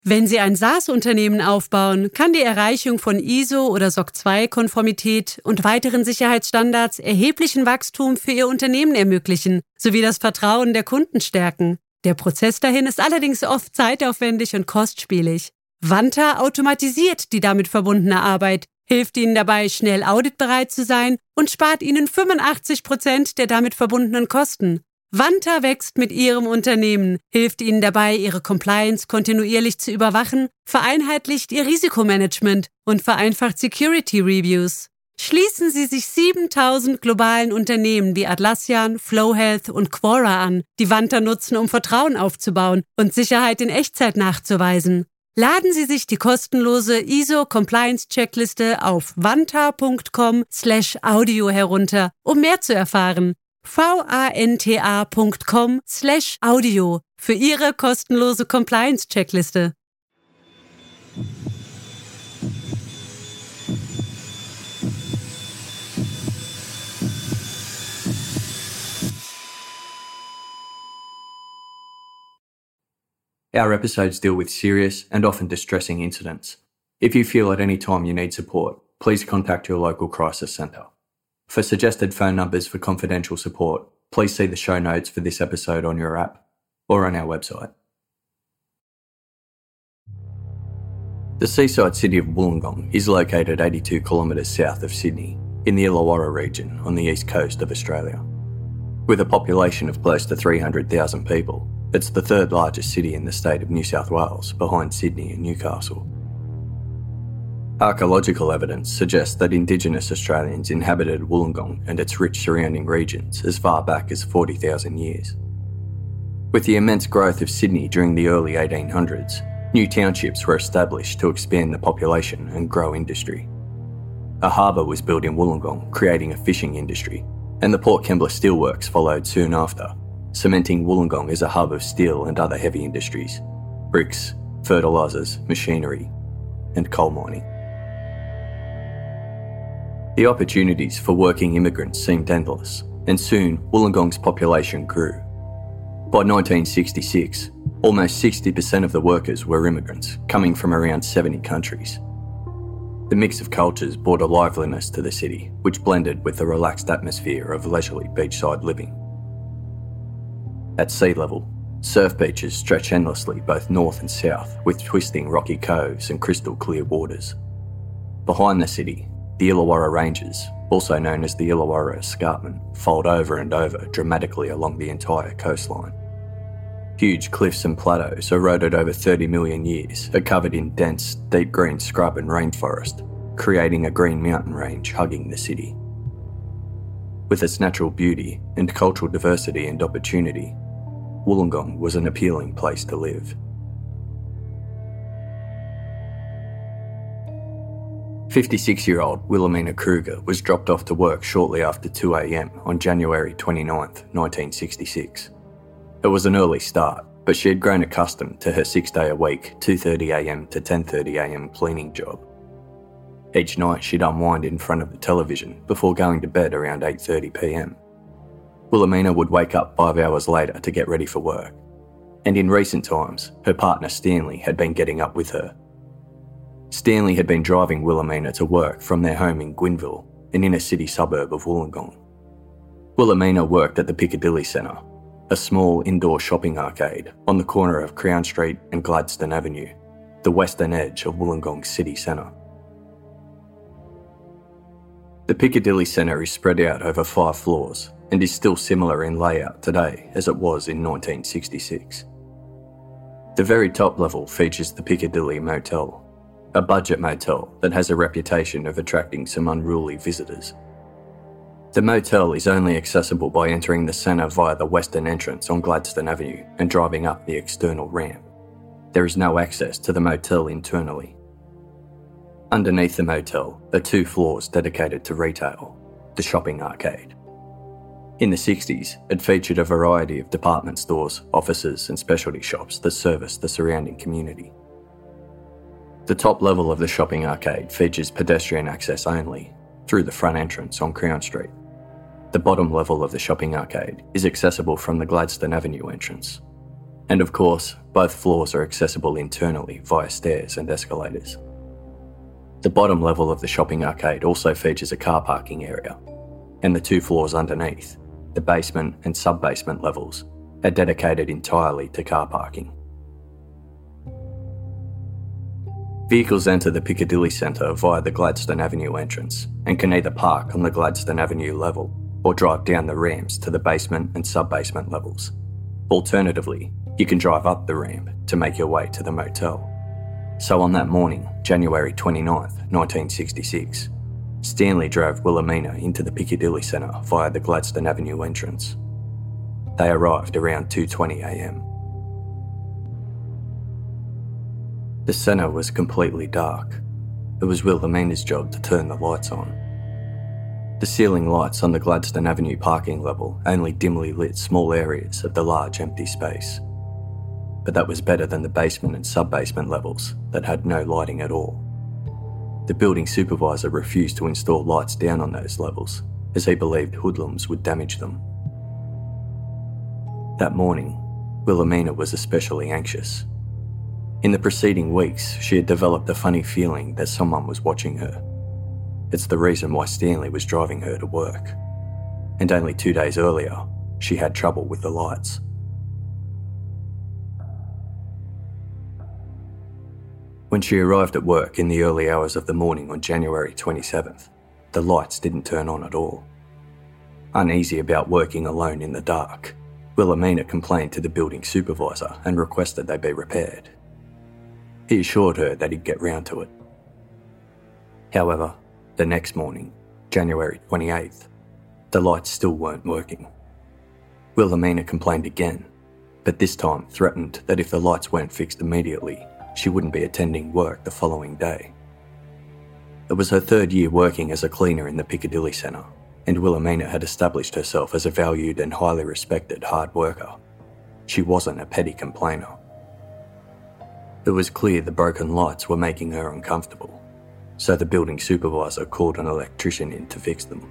Wenn Sie ein SaaS-Unternehmen aufbauen, kann die Erreichung von ISO- oder SOC 2-Konformität und weiteren Sicherheitsstandards erheblichen Wachstum für Ihr Unternehmen ermöglichen, sowie das Vertrauen der Kunden stärken. Der Prozess dahin ist allerdings oft zeitaufwendig und kostspielig. Vanta automatisiert die damit verbundene Arbeit, hilft Ihnen dabei, schnell auditbereit zu sein und spart Ihnen 85% der damit verbundenen Kosten. Vanta wächst mit Ihrem Unternehmen, hilft Ihnen dabei, Ihre Compliance kontinuierlich zu überwachen, vereinheitlicht Ihr Risikomanagement und vereinfacht Security Reviews. Schließen Sie sich 7000 globalen Unternehmen wie Atlassian, Flowhealth und Quora an, die Vanta nutzen, um Vertrauen aufzubauen und Sicherheit in Echtzeit nachzuweisen. Laden Sie sich die kostenlose ISO-Compliance-Checkliste auf vanta.com/audio herunter, um mehr zu erfahren. vanta.com/audio für Ihre kostenlose Compliance-Checkliste. Our episodes deal with serious and often distressing incidents. If you feel at any time you need support, please contact your local crisis centre. For suggested phone numbers for confidential support, please see the show notes for this episode on your app or on our website. The seaside city of Wollongong is located 82 kilometres south of Sydney, in the Illawarra region on the east coast of Australia. With a population of close to 300,000 people, it's the third largest city in the state of New South Wales, behind Sydney and Newcastle. Archaeological evidence suggests that Indigenous Australians inhabited Wollongong and its rich surrounding regions as far back as 40,000 years. With the immense growth of Sydney during the early 1800s, new townships were established to expand the population and grow industry. A harbour was built in Wollongong, creating a fishing industry, and the Port Kembla Steelworks followed soon after, cementing Wollongong as a hub of steel and other heavy industries, bricks, fertilisers, machinery, and coal mining. The opportunities for working immigrants seemed endless, and soon Wollongong's population grew. By 1966, almost 60% of the workers were immigrants, coming from around 70 countries. The mix of cultures brought a liveliness to the city, which blended with the relaxed atmosphere of leisurely beachside living. At sea level, surf beaches stretch endlessly both north and south, with twisting rocky coves and crystal clear waters. Behind the city, the Illawarra Ranges, also known as the Illawarra Escarpment, fold over and over dramatically along the entire coastline. Huge cliffs and plateaus, eroded over 30 million years, are covered in dense, deep green scrub and rainforest, creating a green mountain range hugging the city. With its natural beauty and cultural diversity and opportunity, Wollongong was an appealing place to live. 56-year-old Wilhelmina Kruger was dropped off to work shortly after 2 a.m. on January 29, 1966. It was an early start, but she had grown accustomed to her 6-day-a-week, 2:30 a.m. to 10:30 a.m. cleaning job. Each night she'd unwind in front of the television before going to bed around 8:30 p.m. Wilhelmina would wake up 5 hours later to get ready for work, and in recent times, her partner Stanley had been getting up with her. Stanley had been driving Wilhelmina to work from their home in Gwynville, an inner-city suburb of Wollongong. Wilhelmina worked at the Piccadilly Centre, a small indoor shopping arcade on the corner of Crown Street and Gladstone Avenue, the western edge of Wollongong city centre. The Piccadilly Centre is spread out over 5 floors and is still similar in layout today as it was in 1966. The very top level features the Piccadilly Motel, a budget motel that has a reputation of attracting some unruly visitors. The motel is only accessible by entering the centre via the western entrance on Gladstone Avenue and driving up the external ramp. There is no access to the motel internally. Underneath the motel are 2 floors dedicated to retail, the shopping arcade. In the 60s, it featured a variety of department stores, offices and specialty shops that serviced the surrounding community. The top level of the shopping arcade features pedestrian access only, through the front entrance on Crown Street. The bottom level of the shopping arcade is accessible from the Gladstone Avenue entrance, And of course, both floors are accessible internally via stairs and escalators. The bottom level of the shopping arcade also features a car parking area, and the 2 floors underneath, the basement and sub-basement levels, are dedicated entirely to car parking. Vehicles enter the Piccadilly Centre via the Gladstone Avenue entrance and can either park on the Gladstone Avenue level or drive down the ramps to the basement and sub-basement levels. Alternatively, you can drive up the ramp to make your way to the motel. So on that morning, January 29th, 1966, Stanley drove Wilhelmina into the Piccadilly Centre via the Gladstone Avenue entrance. They arrived around 2:20 a.m. The centre was completely dark. It was Wilhelmina's job to turn the lights on. The ceiling lights on the Gladstone Avenue parking level only dimly lit small areas of the large empty space. But that was better than the basement and sub-basement levels that had no lighting at all. The building supervisor refused to install lights down on those levels, as he believed hoodlums would damage them. That morning, Wilhelmina was especially anxious. In the preceding weeks, she had developed a funny feeling that someone was watching her. It's the reason why Stanley was driving her to work. And only 2 days earlier, she had trouble with the lights. When she arrived at work in the early hours of the morning on January 27th, the lights didn't turn on at all. Uneasy about working alone in the dark, Wilhelmina complained to the building supervisor and requested they be repaired. He assured her that he'd get round to it. However, the next morning, January 28th, the lights still weren't working. Wilhelmina complained again, but this time threatened that if the lights weren't fixed immediately, she wouldn't be attending work the following day. It was her 3rd year working as a cleaner in the Piccadilly Centre, and Wilhelmina had established herself as a valued and highly respected hard worker. She wasn't a petty complainer. It was clear the broken lights were making her uncomfortable, so the building supervisor called an electrician in to fix them.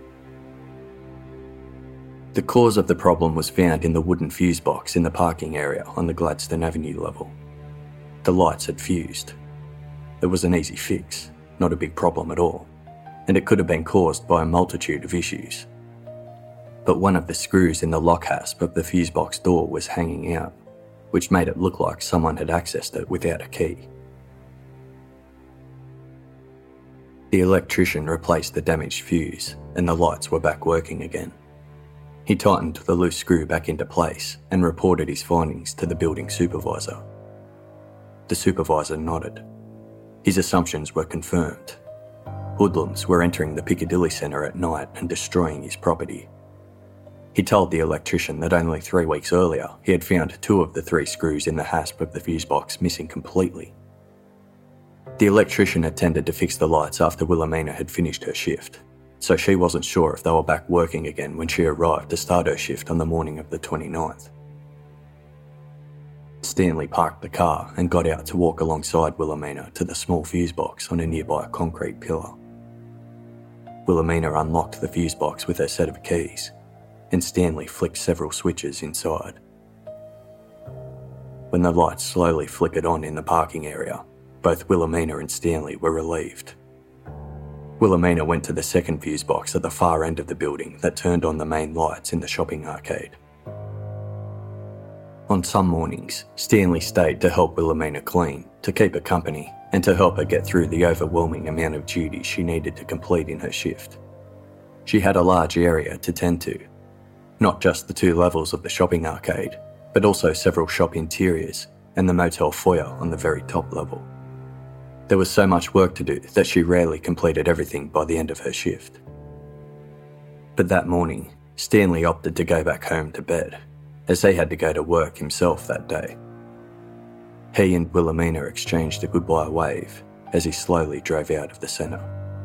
The cause of the problem was found in the wooden fuse box in the parking area on the Gladstone Avenue level. The lights had fused. It was an easy fix, not a big problem at all, and it could have been caused by a multitude of issues. But one of the screws in the lock hasp of the fuse box door was hanging out, which made it look like someone had accessed it without a key. The electrician replaced the damaged fuse, and the lights were back working again. He tightened the loose screw back into place and reported his findings to the building supervisor. The supervisor nodded. His assumptions were confirmed. Hoodlums were entering the Piccadilly Centre at night and destroying his property. He told the electrician that only 3 weeks earlier he had found 2 of the 3 screws in the hasp of the fuse box missing completely. The electrician attended to fix the lights after Wilhelmina had finished her shift, so she wasn't sure if they were back working again when she arrived to start her shift on the morning of the 29th. Stanley parked the car and got out to walk alongside Wilhelmina to the small fuse box on a nearby concrete pillar. Wilhelmina unlocked the fuse box with her set of keys, and Stanley flicked several switches inside. When the lights slowly flickered on in the parking area, both Wilhelmina and Stanley were relieved. Wilhelmina went to the second fuse box at the far end of the building that turned on the main lights in the shopping arcade. On some mornings, Stanley stayed to help Wilhelmina clean, to keep her company, and to help her get through the overwhelming amount of duties she needed to complete in her shift. She had a large area to tend to, not just the 2 levels of the shopping arcade, but also several shop interiors and the motel foyer on the very top level. There was so much work to do that she rarely completed everything by the end of her shift. But that morning, Stanley opted to go back home to bed, as he had to go to work himself that day. He and Wilhelmina exchanged a goodbye wave as he slowly drove out of the centre.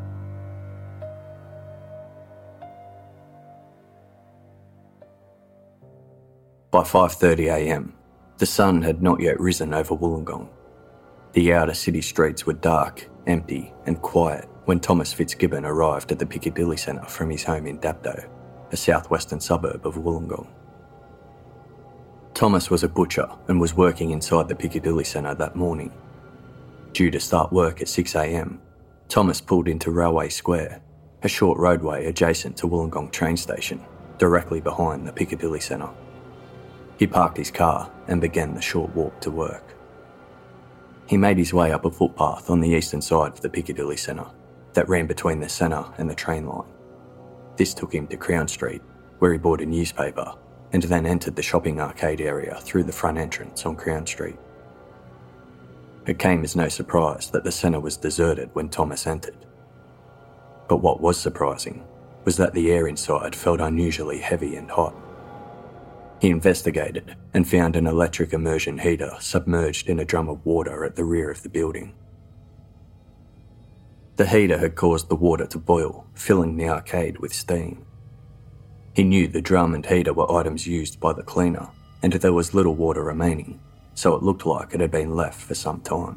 By 5:30 a.m, the sun had not yet risen over Wollongong. The outer city streets were dark, empty and quiet when Thomas Fitzgibbon arrived at the Piccadilly Centre from his home in Dapto, a southwestern suburb of Wollongong. Thomas was a butcher and was working inside the Piccadilly Centre that morning. Due to start work at 6 a.m, Thomas pulled into Railway Square, a short roadway adjacent to Wollongong train station, directly behind the Piccadilly Centre. He parked his car and began the short walk to work. He made his way up a footpath on the eastern side of the Piccadilly Centre that ran between the centre and the train line. This took him to Crown Street, where he bought a newspaper, and then entered the shopping arcade area through the front entrance on Crown Street. It came as no surprise that the centre was deserted when Thomas entered. But what was surprising was that the air inside felt unusually heavy and hot. He investigated and found an electric immersion heater submerged in a drum of water at the rear of the building. The heater had caused the water to boil, filling the arcade with steam. He knew the drum and heater were items used by the cleaner, and there was little water remaining, so it looked like it had been left for some time.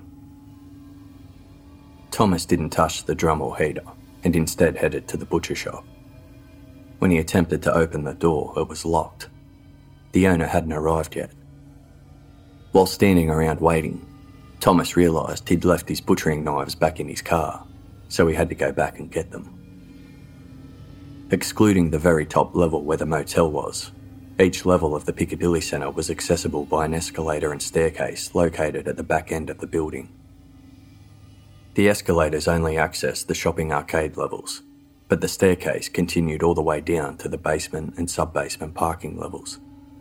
Thomas didn't touch the drum or heater, and instead headed to the butcher shop. When he attempted to open the door, it was locked. The owner hadn't arrived yet. While standing around waiting, Thomas realised he'd left his butchering knives back in his car, so he had to go back and get them. Excluding the very top level where the motel was, each level of the Piccadilly Centre was accessible by an escalator and staircase located at the back end of the building. The escalators only accessed the shopping arcade levels, but the staircase continued all the way down to the basement and sub-basement parking levels.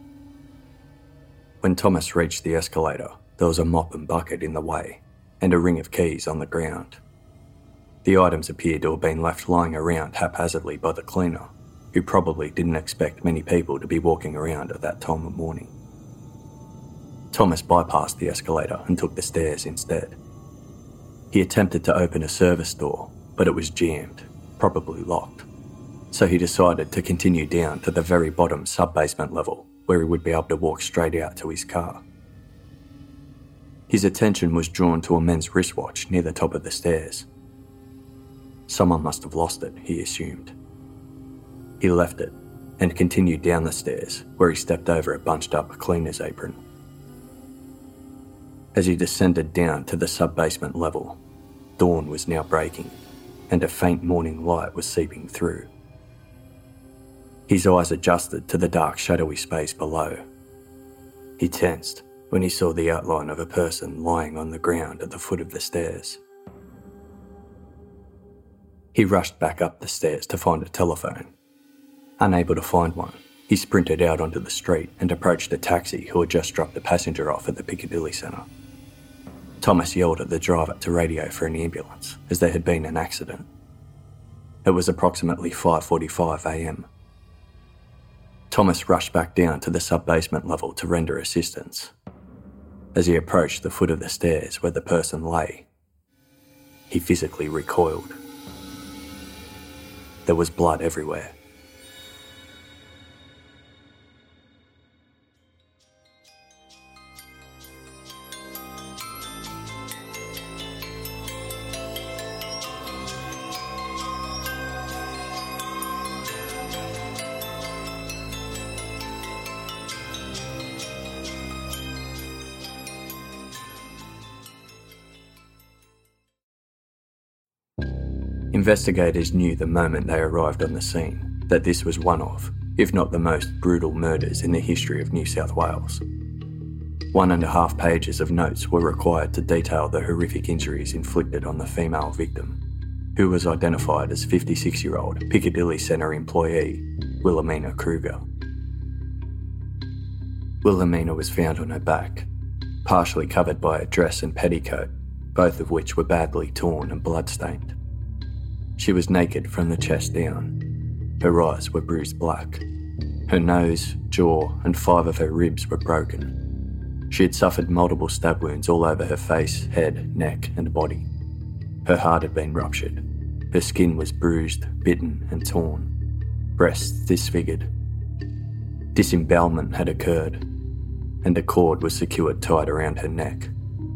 When Thomas reached the escalator, there was a mop and bucket in the way, and a ring of keys on the ground. The items appeared to have been left lying around haphazardly by the cleaner, who probably didn't expect many people to be walking around at that time of morning. Thomas bypassed the escalator and took the stairs instead. He attempted to open a service door, but it was jammed, probably locked, so he decided to continue down to the very bottom sub-basement level, where he would be able to walk straight out to his car. His attention was drawn to a men's wristwatch near the top of the stairs. Someone must have lost it, he assumed. He left it and continued down the stairs, where he stepped over a bunched-up cleaner's apron. As he descended down to the sub-basement level, dawn was now breaking, and a faint morning light was seeping through. His eyes adjusted to the dark, shadowy space below. He tensed when he saw the outline of a person lying on the ground at the foot of the stairs. He rushed back up the stairs to find a telephone. Unable to find one, he sprinted out onto the street and approached a taxi who had just dropped a passenger off at the Piccadilly Centre. Thomas yelled at the driver to radio for an ambulance, as there had been an accident. It was approximately 5:45 a.m. Thomas rushed back down to the sub-basement level to render assistance. As he approached the foot of the stairs where the person lay, he physically recoiled. There was blood everywhere. Investigators knew the moment they arrived on the scene that this was one of, if not the most brutal murders in the history of New South Wales. 1.5 pages of notes were required to detail the horrific injuries inflicted on the female victim, who was identified as 56-year-old Piccadilly Centre employee Wilhelmina Kruger. Wilhelmina was found on her back, partially covered by a dress and petticoat, both of which were badly torn and blood-stained. She was naked from the chest down. Her eyes were bruised black. Her nose, jaw, and 5 of her ribs were broken. She had suffered multiple stab wounds all over her face, head, neck, and body. Her heart had been ruptured. Her skin was bruised, bitten, and torn. Breasts disfigured. Disembowelment had occurred, and a cord was secured tight around her neck.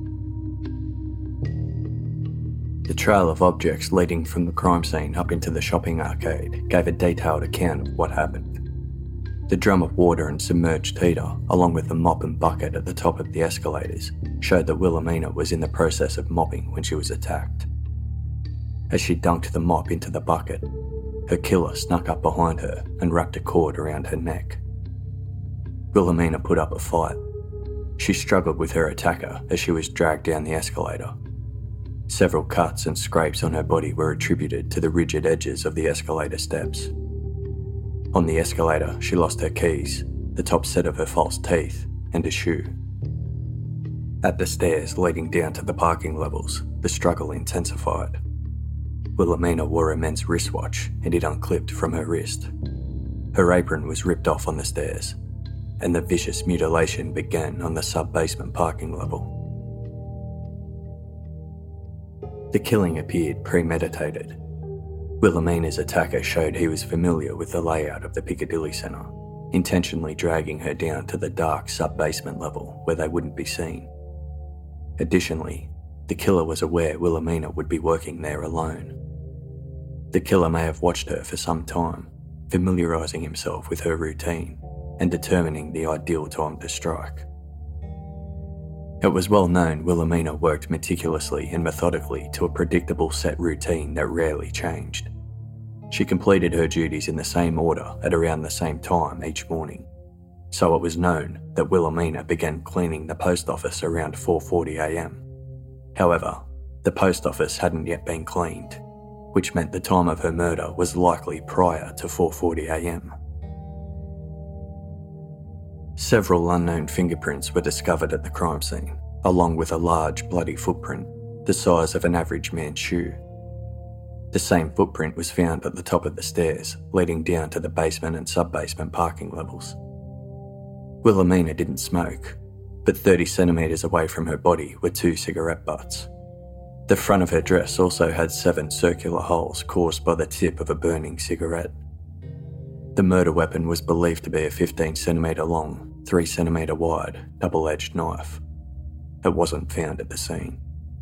The trail of objects leading from the crime scene up into the shopping arcade gave a detailed account of what happened. The drum of water and submerged heater, along with the mop and bucket at the top of the escalators, showed that Wilhelmina was in the process of mopping when she was attacked. As she dunked the mop into the bucket, her killer snuck up behind her and wrapped a cord around her neck. Wilhelmina put up a fight. She struggled with her attacker as she was dragged down the escalator. Several cuts and scrapes on her body were attributed to the rigid edges of the escalator steps. On the escalator, she lost her keys, the top set of her false teeth, and a shoe. At the stairs leading down to the parking levels, the struggle intensified. Wilhelmina wore a men's wristwatch and it unclipped from her wrist. Her apron was ripped off on the stairs, and the vicious mutilation began on the sub-basement parking level. The killing appeared premeditated. Wilhelmina's attacker showed he was familiar with the layout of the Piccadilly Centre, intentionally dragging her down to the dark sub-basement level where they wouldn't be seen. Additionally, the killer was aware Wilhelmina would be working there alone. The killer may have watched her for some time, familiarising himself with her routine and determining the ideal time to strike. It was well known Wilhelmina worked meticulously and methodically to a predictable set routine that rarely changed. She completed her duties in the same order at around the same time each morning, so it was known that Wilhelmina began cleaning the post office around 4:40 a.m. However, the post office hadn't yet been cleaned, which meant the time of her murder was likely prior to 4:40 a.m. Several unknown fingerprints were discovered at the crime scene, along with a large bloody footprint, the size of an average man's shoe. The same footprint was found at the top of the stairs, leading down to the basement and sub-basement parking levels. Wilhelmina didn't smoke, but 30 centimetres away from her body were 2 cigarette butts. The front of her dress also had 7 circular holes caused by the tip of a burning cigarette. The murder weapon was believed to be a 15 centimetre long, 3 centimetre wide, double-edged knife. It wasn't found at the scene.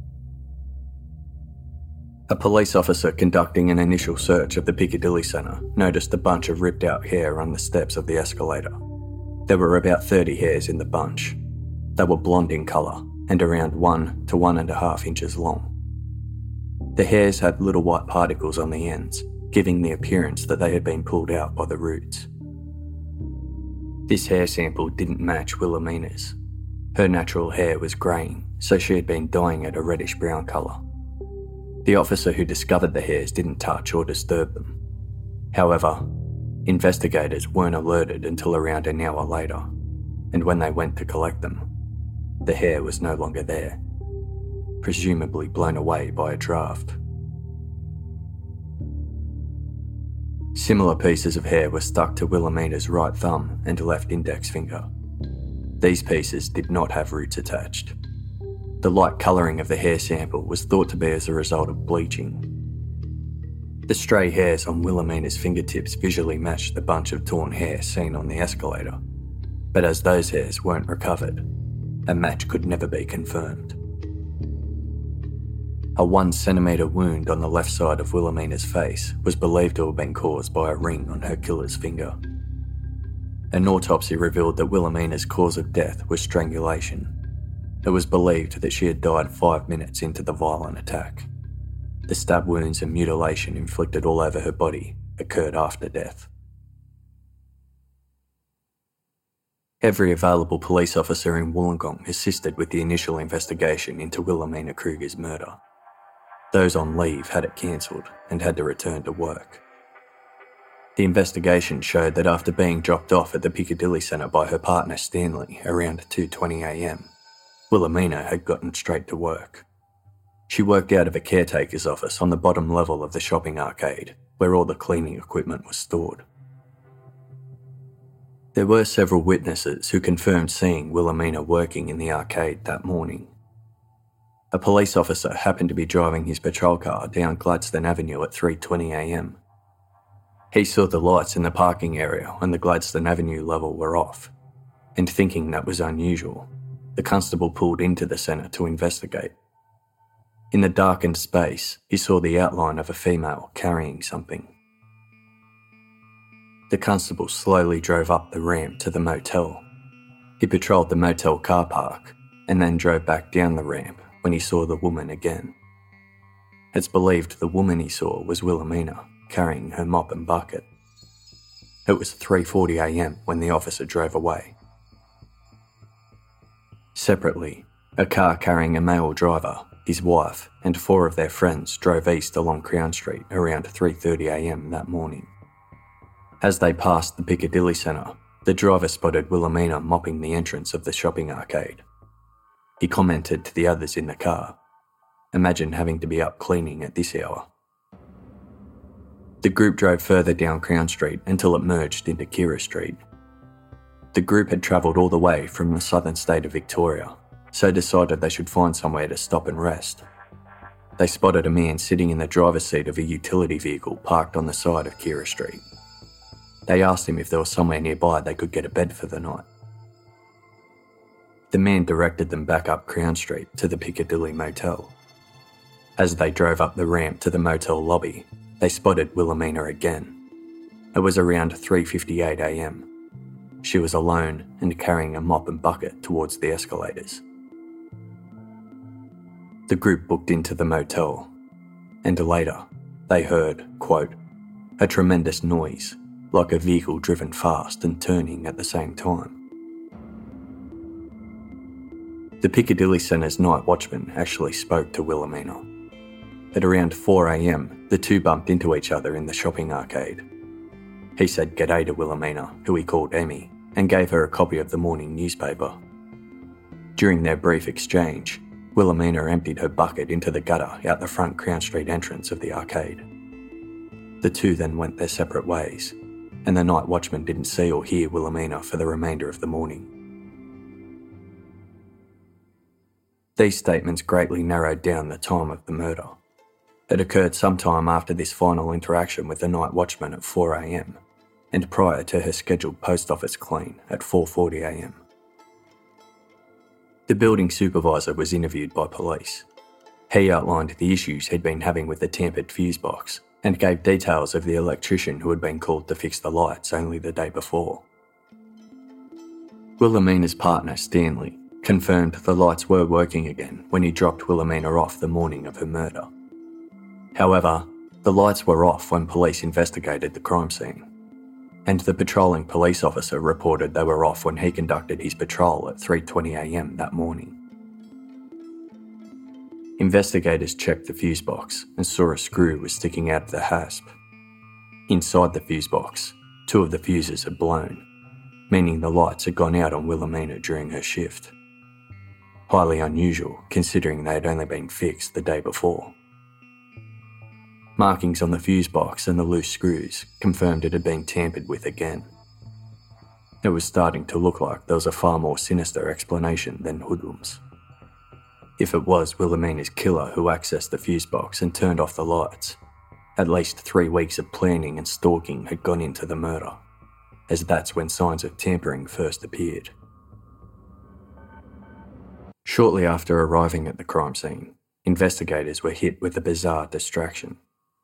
A police officer conducting an initial search of the Piccadilly Centre noticed a bunch of ripped out hair on the steps of the escalator. There were about 30 hairs in the bunch. They were blonde in colour and around 1 to 1.5 inches long. The hairs had little white particles on the ends, giving the appearance that they had been pulled out by the roots. This hair sample didn't match Wilhelmina's. Her natural hair was greying, so she had been dyeing it a reddish-brown colour. The officer who discovered the hairs didn't touch or disturb them. However, investigators weren't alerted until around an hour later, and when they went to collect them, the hair was no longer there, presumably blown away by a draft. Similar pieces of hair were stuck to Wilhelmina's right thumb and left index finger. These pieces did not have roots attached. The light colouring of the hair sample was thought to be as a result of bleaching. The stray hairs on Wilhelmina's fingertips visually matched the bunch of torn hair seen on the escalator, but as those hairs weren't recovered, a match could never be confirmed. A 1 centimetre wound on the left side of Wilhelmina's face was believed to have been caused by a ring on her killer's finger. An autopsy revealed that Wilhelmina's cause of death was strangulation. It was believed that she had died 5 minutes into the violent attack. The stab wounds and mutilation inflicted all over her body occurred after death. Every available police officer in Wollongong assisted with the initial investigation into Wilhelmina Kruger's murder. Those on leave had it cancelled and had to return to work. The investigation showed that after being dropped off at the Piccadilly Centre by her partner Stanley around 2:20 a.m, Wilhelmina had gotten straight to work. She worked out of a caretaker's office on the bottom level of the shopping arcade, where all the cleaning equipment was stored. There were several witnesses who confirmed seeing Wilhelmina working in the arcade that morning. A police officer happened to be driving his patrol car down Gladstone Avenue at 3:20 a.m. He saw the lights in the parking area on the Gladstone Avenue level were off, and thinking that was unusual, the constable pulled into the centre to investigate. In the darkened space, he saw the outline of a female carrying something. The constable slowly drove up the ramp to the motel. He patrolled the motel car park and then drove back down the ramp when he saw the woman again. It's believed the woman he saw was Wilhelmina, carrying her mop and bucket. It was 3:40 a.m. when the officer drove away. Separately, a car carrying a male driver, his wife, and 4 of their friends drove east along Crown Street around 3:30 a.m. that morning. As they passed the Piccadilly Centre, the driver spotted Wilhelmina mopping the entrance of the shopping arcade. He commented to the others in the car, "Imagine having to be up cleaning at this hour." The group drove further down Crown Street until it merged into Keira Street. The group had travelled all the way from the southern state of Victoria, so decided they should find somewhere to stop and rest. They spotted a man sitting in the driver's seat of a utility vehicle parked on the side of Keira Street. They asked him if there was somewhere nearby they could get a bed for the night. The man directed them back up Crown Street to the Piccadilly Motel. As they drove up the ramp to the motel lobby, they spotted Wilhelmina again. It was around 3:58 a.m. She was alone and carrying a mop and bucket towards the escalators. The group booked into the motel, and later they heard, quote, "a tremendous noise, like a vehicle driven fast and turning at the same time." The Piccadilly Centre's night watchman actually spoke to Wilhelmina. At around 4 a.m, the two bumped into each other in the shopping arcade. He said g'day to Wilhelmina, who he called Emmy, and gave her a copy of the morning newspaper. During their brief exchange, Wilhelmina emptied her bucket into the gutter out the front Crown Street entrance of the arcade. The two then went their separate ways, and the night watchman didn't see or hear Wilhelmina for the remainder of the morning. These statements greatly narrowed down the time of the murder. It occurred sometime after this final interaction with the night watchman at 4 a.m, and prior to her scheduled post office clean at 4:40 a.m. The building supervisor was interviewed by police. He outlined the issues he'd been having with the tampered fuse box and gave details of the electrician who had been called to fix the lights only the day before. Wilhelmina's partner, Stanley, confirmed the lights were working again when he dropped Wilhelmina off the morning of her murder. However, the lights were off when police investigated the crime scene, and the patrolling police officer reported they were off when he conducted his patrol at 3:20 a.m. that morning. Investigators checked the fuse box and saw a screw was sticking out of the hasp. Inside the fuse box, 2 of the fuses had blown, meaning the lights had gone out on Wilhelmina during her shift. Highly unusual considering they had only been fixed the day before. Markings on the fuse box and the loose screws confirmed it had been tampered with again. It was starting to look like there was a far more sinister explanation than hoodlums. If it was Wilhelmina's killer who accessed the fuse box and turned off the lights, at least 3 weeks of planning and stalking had gone into the murder, as that's when signs of tampering first appeared. Shortly after arriving at the crime scene, investigators were hit with a bizarre distraction.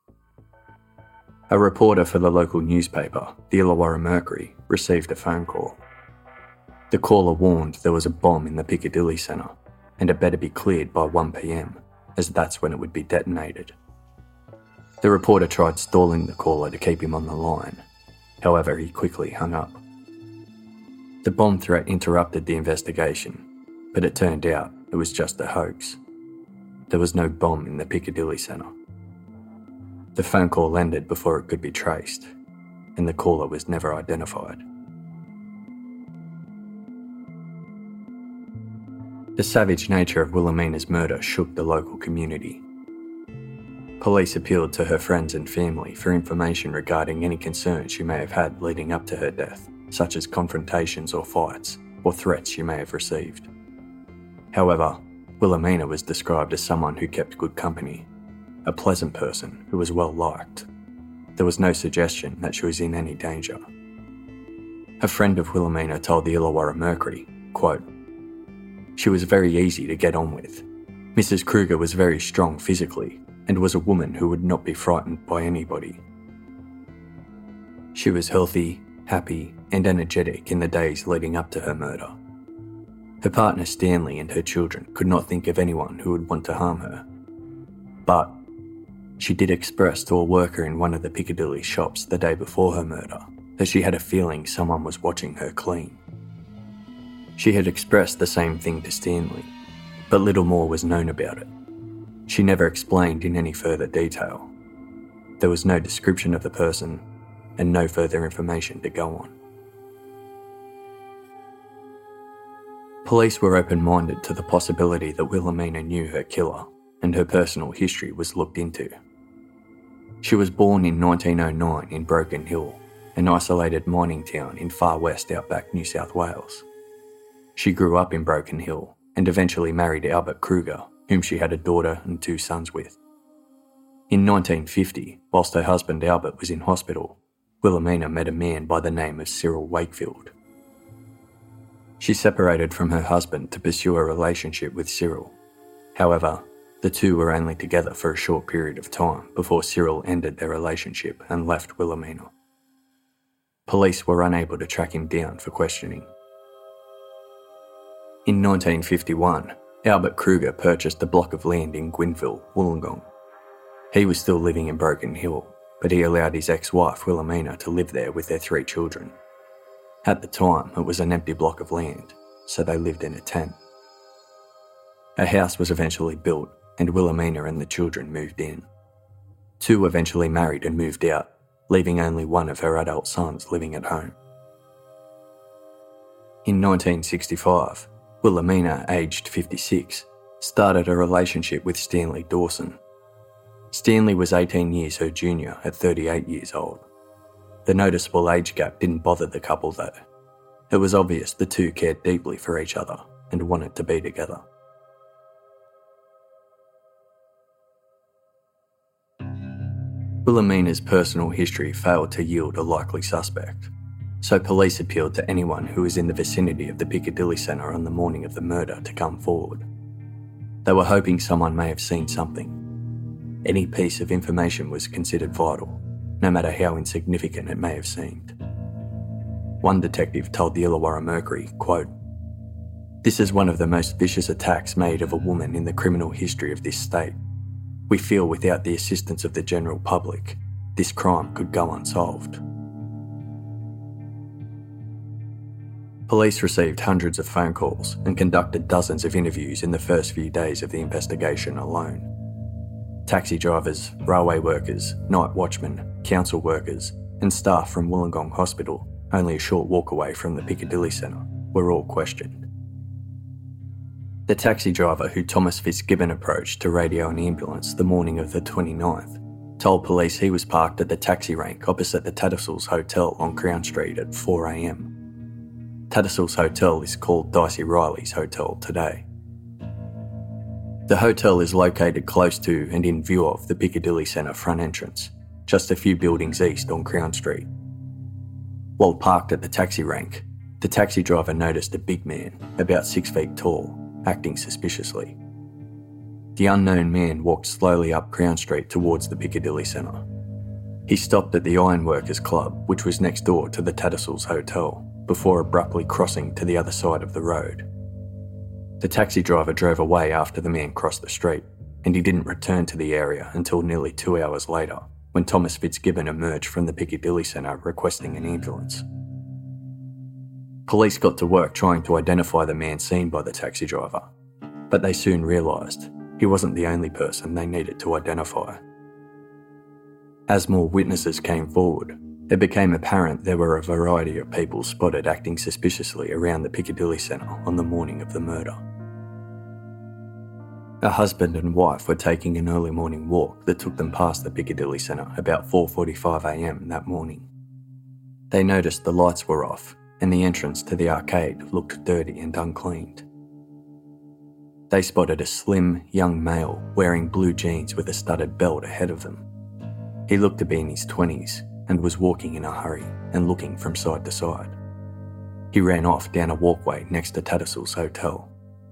A reporter for the local newspaper, the Illawarra Mercury, received a phone call. The caller warned there was a bomb in the Piccadilly Centre and it better be cleared by 1 p.m, as that's when it would be detonated. The reporter tried stalling the caller to keep him on the line. However, he quickly hung up. The bomb threat interrupted the investigation, but it turned out it was just a hoax. There was no bomb in the Piccadilly Centre. The phone call ended before it could be traced, and the caller was never identified. The savage nature of Wilhelmina's murder shook the local community. Police appealed to her friends and family for information regarding any concerns she may have had leading up to her death, such as confrontations or fights, or threats she may have received. However, Wilhelmina was described as someone who kept good company, a pleasant person who was well liked. There was no suggestion that she was in any danger. A friend of Wilhelmina told the Illawarra Mercury, quote, "She was very easy to get on with. Mrs. Kruger was very strong physically and was a woman who would not be frightened by anybody." She was healthy, happy, and energetic in the days leading up to her murder. Her partner Stanley and her children could not think of anyone who would want to harm her. But she did express to a worker in one of the Piccadilly shops the day before her murder that she had a feeling someone was watching her clean. She had expressed the same thing to Stanley, but little more was known about it. She never explained in any further detail. There was no description of the person and no further information to go on. Police were open-minded to the possibility that Wilhelmina knew her killer, and her personal history was looked into. She was born in 1909 in Broken Hill, an isolated mining town in far west outback New South Wales. She grew up in Broken Hill and eventually married Albert Kruger, whom she had a daughter and 2 sons with. In 1950, whilst her husband Albert was in hospital, Wilhelmina met a man by the name of Cyril Wakefield. She separated from her husband to pursue a relationship with Cyril. However, the two were only together for a short period of time before Cyril ended their relationship and left Wilhelmina. Police were unable to track him down for questioning. In 1951, Albert Kruger purchased a block of land in Gwynville, Wollongong. He was still living in Broken Hill, but he allowed his ex-wife Wilhelmina to live there with their 3 children. At the time, it was an empty block of land, so they lived in a tent. A house was eventually built, and Wilhelmina and the children moved in. 2 eventually married and moved out, leaving only one of her adult sons living at home. In 1965, Wilhelmina, aged 56, started a relationship with Stanley Dawson. Stanley was 18 years her junior at 38 years old. The noticeable age gap didn't bother the couple though. It was obvious the two cared deeply for each other and wanted to be together. Wilhelmina's personal history failed to yield a likely suspect, so police appealed to anyone who was in the vicinity of the Piccadilly Centre on the morning of the murder to come forward. They were hoping someone may have seen something. Any piece of information was considered vital, no matter how insignificant it may have seemed. One detective told the Illawarra Mercury, quote, "This is one of the most vicious attacks made of a woman in the criminal history of this state. We feel without the assistance of the general public, this crime could go unsolved." Police received hundreds of phone calls and conducted dozens of interviews in the first few days of the investigation alone. Taxi drivers, railway workers, night watchmen, council workers, and staff from Wollongong Hospital, only a short walk away from the Piccadilly Centre, were all questioned. The taxi driver who Thomas Fitzgibbon approached to radio an ambulance the morning of the 29th told police he was parked at the taxi rank opposite the Tattersalls Hotel on Crown Street at 4 a.m. Tattersalls Hotel is called Dicey Riley's Hotel today. The hotel is located close to and in view of the Piccadilly Centre front entrance, just a few buildings east on Crown Street. While parked at the taxi rank, the taxi driver noticed a big man, about 6 feet tall, acting suspiciously. The unknown man walked slowly up Crown Street towards the Piccadilly Centre. He stopped at the Ironworkers Club, which was next door to the Tattersalls Hotel, before abruptly crossing to the other side of the road. The taxi driver drove away after the man crossed the street, and he didn't return to the area until nearly 2 hours later, when Thomas Fitzgibbon emerged from the Piccadilly Centre requesting an ambulance. Police got to work trying to identify the man seen by the taxi driver, but they soon realised he wasn't the only person they needed to identify. As more witnesses came forward, it became apparent there were a variety of people spotted acting suspiciously around the Piccadilly Centre on the morning of the murder. A husband and wife were taking an early morning walk that took them past the Piccadilly Centre about 4:45 a.m. that morning. They noticed the lights were off and the entrance to the arcade looked dirty and uncleaned. They spotted a slim, young male wearing blue jeans with a studded belt ahead of them. He looked to be in his 20s and was walking in a hurry and looking from side to side. He ran off down a walkway next to Tattersalls Hotel.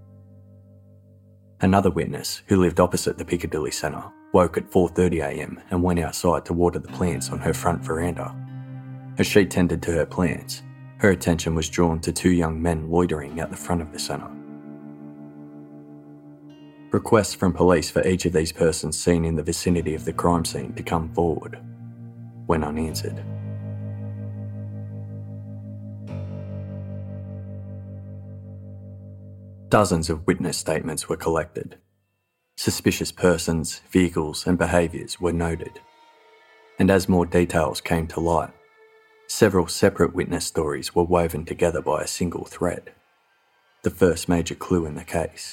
Another witness, who lived opposite the Piccadilly Centre, woke at 4:30 a.m. and went outside to water the plants on her front veranda. As she tended to her plants, her attention was drawn to two young men loitering at the front of the centre. Requests from police for each of these persons seen in the vicinity of the crime scene to come forward went unanswered. Dozens of witness statements were collected. Suspicious persons, vehicles and behaviours were noted. And as more details came to light, several separate witness stories were woven together by a single thread, the first major clue in the case.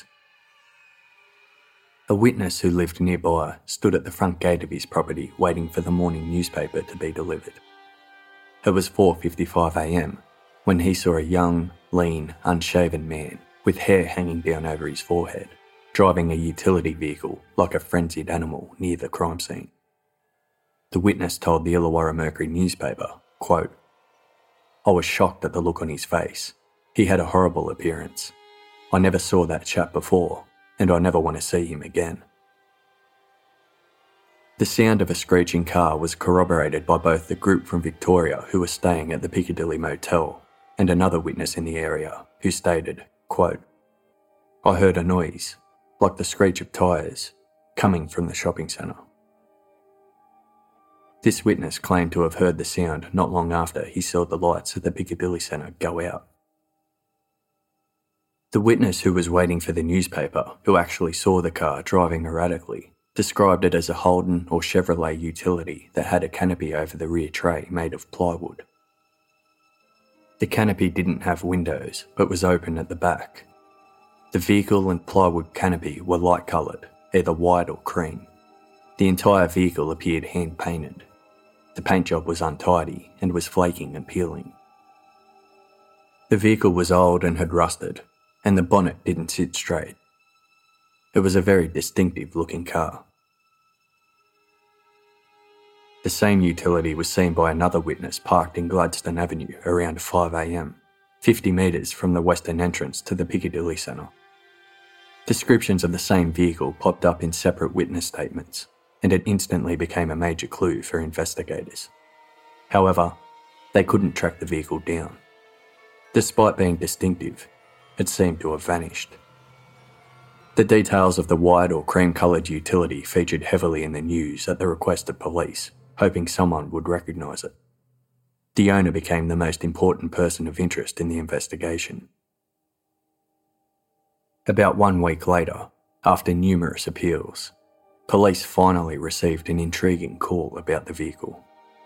A witness who lived nearby stood at the front gate of his property waiting for the morning newspaper to be delivered. It was 4:55 a.m. when he saw a young, lean, unshaven man with hair hanging down over his forehead, driving a utility vehicle like a frenzied animal near the crime scene. The witness told the Illawarra Mercury newspaper, quote, "I was shocked at the look on his face. He had a horrible appearance. I never saw that chap before, and I never want to see him again." The sound of a screeching car was corroborated by both the group from Victoria who were staying at the Piccadilly Motel and another witness in the area who stated, quote, "I heard a noise, like the screech of tyres, coming from the shopping centre." This witness claimed to have heard the sound not long after he saw the lights at the Piccadilly Centre go out. The witness who was waiting for the newspaper, who actually saw the car driving erratically, described it as a Holden or Chevrolet utility that had a canopy over the rear tray made of plywood. The canopy didn't have windows, but was open at the back. The vehicle and plywood canopy were light-coloured, either white or cream. The entire vehicle appeared hand-painted. The paint job was untidy and was flaking and peeling. The vehicle was old and had rusted, and the bonnet didn't sit straight. It was a very distinctive-looking car. The same utility was seen by another witness parked in Gladstone Avenue around 5 a.m, 50 metres from the western entrance to the Piccadilly Centre. Descriptions of the same vehicle popped up in separate witness statements, and it instantly became a major clue for investigators. However, they couldn't track the vehicle down. Despite being distinctive, it seemed to have vanished. The details of the white or cream-coloured utility featured heavily in the news at the request of police, hoping someone would recognise it. The owner became the most important person of interest in the investigation. About 1 week later, after numerous appeals, police finally received an intriguing call about the vehicle.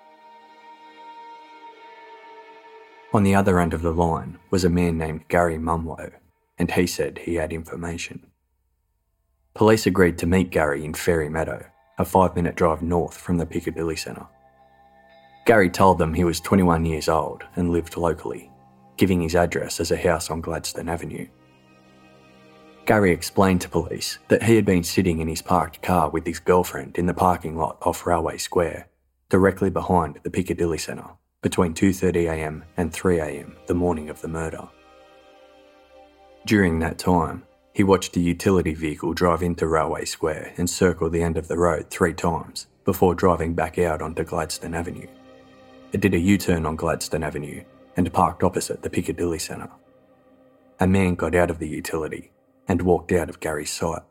On the other end of the line was a man named Gary Mumwo, and he said he had information. Police agreed to meet Gary in Fairy Meadow, a 5-minute drive north from the Piccadilly Centre. Gary told them he was 21 years old and lived locally, giving his address as a house on Gladstone Avenue. Gary explained to police that he had been sitting in his parked car with his girlfriend in the parking lot off Railway Square, directly behind the Piccadilly Centre, between 2:30 a.m. and 3 a.m. the morning of the murder. During that time, he watched a utility vehicle drive into Railway Square and circle the end of the road 3 times before driving back out onto Gladstone Avenue. It did a U-turn on Gladstone Avenue and parked opposite the Piccadilly Centre. A man got out of the utility and walked out of Gary's sight.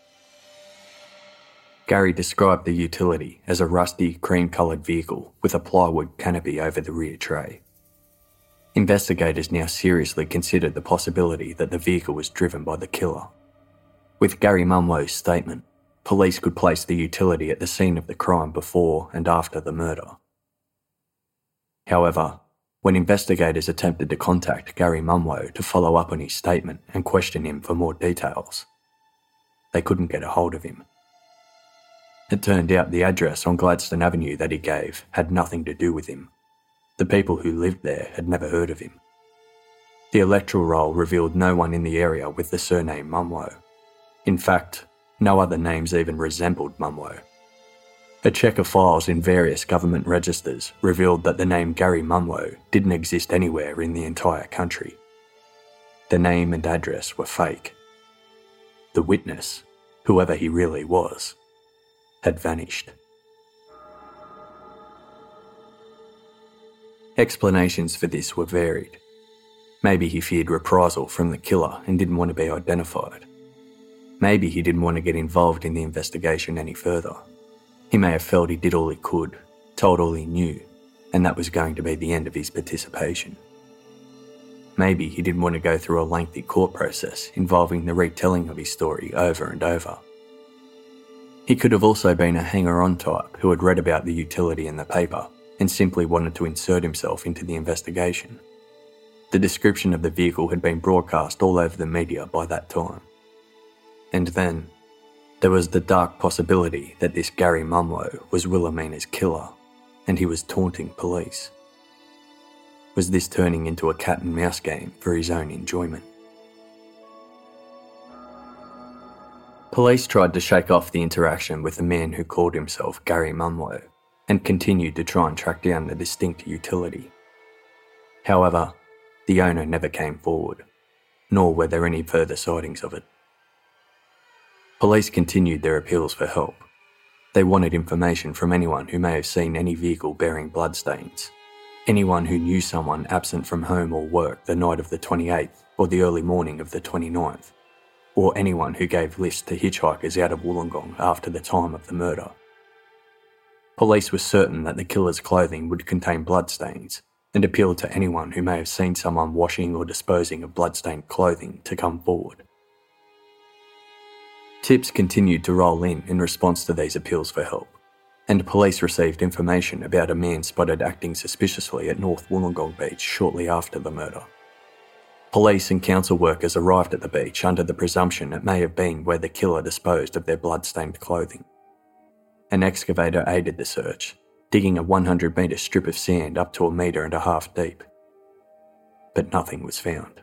Gary described the utility as a rusty, cream-coloured vehicle with a plywood canopy over the rear tray. Investigators now seriously considered the possibility that the vehicle was driven by the killer. With Gary Mumwo's statement, police could place the utility at the scene of the crime before and after the murder. However, when investigators attempted to contact Gary Mumwo to follow up on his statement and question him for more details, they couldn't get a hold of him. It turned out the address on Gladstone Avenue that he gave had nothing to do with him. The people who lived there had never heard of him. The electoral roll revealed no one in the area with the surname Mumwo. In fact, no other names even resembled Mumwo. A check of files in various government registers revealed that the name Gary Mumwo didn't exist anywhere in the entire country. The name and address were fake. The witness, whoever he really was, had vanished. Explanations for this were varied. Maybe he feared reprisal from the killer and didn't want to be identified. Maybe he didn't want to get involved in the investigation any further. He may have felt he did all he could, told all he knew, and that was going to be the end of his participation. Maybe he didn't want to go through a lengthy court process involving the retelling of his story over and over. He could have also been a hanger-on type who had read about the utility in the paper and simply wanted to insert himself into the investigation. The description of the vehicle had been broadcast all over the media by that time. And then, there was the dark possibility that this Gary Mumlow was Wilhelmina's killer, and he was taunting police. Was this turning into a cat and mouse game for his own enjoyment? Police tried to shake off the interaction with the man who called himself Gary Mumlow and continued to try and track down the distinct utility. However, the owner never came forward, nor were there any further sightings of it. Police continued their appeals for help. They wanted information from anyone who may have seen any vehicle bearing bloodstains, anyone who knew someone absent from home or work the night of the 28th or the early morning of the 29th, or anyone who gave lifts to hitchhikers out of Wollongong after the time of the murder. Police were certain that the killer's clothing would contain bloodstains and appealed to anyone who may have seen someone washing or disposing of bloodstained clothing to come forward. Tips continued to roll in response to these appeals for help, and police received information about a man spotted acting suspiciously at North Wollongong Beach shortly after the murder. Police and council workers arrived at the beach under the presumption it may have been where the killer disposed of their blood-stained clothing. An excavator aided the search, digging a 100-metre strip of sand up to 1.5 metres deep. But nothing was found.